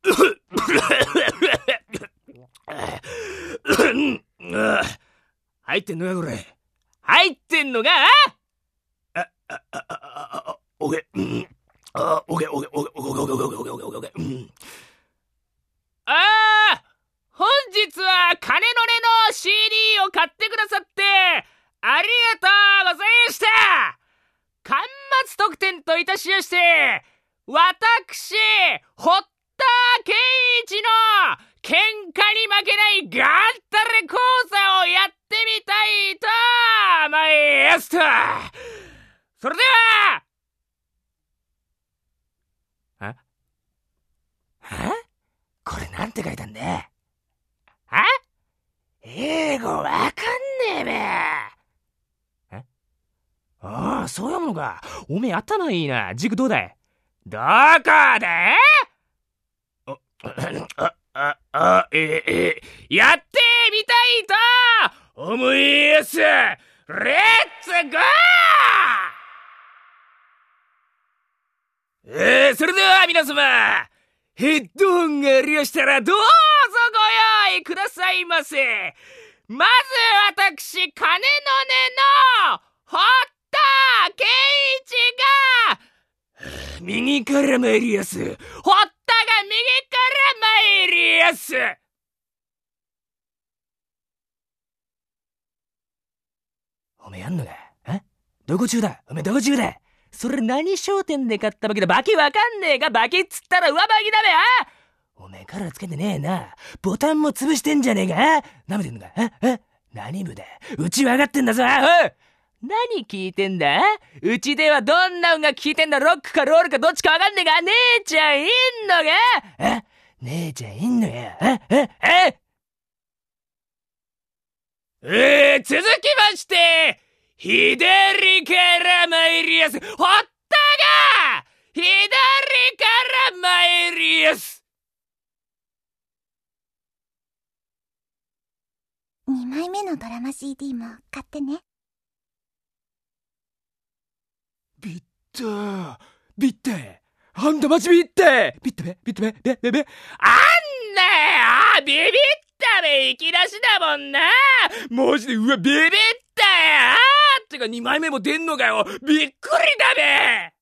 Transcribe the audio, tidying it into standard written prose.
入ってんのかこれ。入ってんのか。オケ。オケ。本日は金の根の CD を買ってくださってありがとうございました。巻末特典といたしまして、私堀田健一の喧嘩に負けないガンタレ講座をやってみたいと思いますと。それでは。これなんて書いたんだ。英語わかんねえべ。ああ、そう読むのか。おめえ頭いいな。塾どうだい。どこだい。やってみたいと思います。レッツゴー。それでは皆様、ヘッドホンがありましたらどうぞご用意くださいませ。まず私、金の根の堀田健一が右から参りやす。堀田が右から参りやす。おめえやんのか。どこ中だ。おめえどこ中だ。それ何商店で買ったバキだ。バキわかんねえか。バキっつったら上バキだべ。おめえカラーつけてねえな。ボタンも潰してんじゃねえか。舐めてんのか。何部だ。うちわかってんだぞ。何聞いてんだ。うちではどんな音楽聞いてんだ。ロックかロールかどっちかわかんねえか。姉ちゃんいんのか。姉ちゃんいんのや。続きまして左から参りやす。堀田が左から参りやす。 2枚目のドラマ CD も買ってね。 ビッタあんたマジビッタビッタべあんなよ。ビビったべ。いきなしだもんな。マジでビビったよ。ってか2枚目も出んのかよ。びっくりだべ。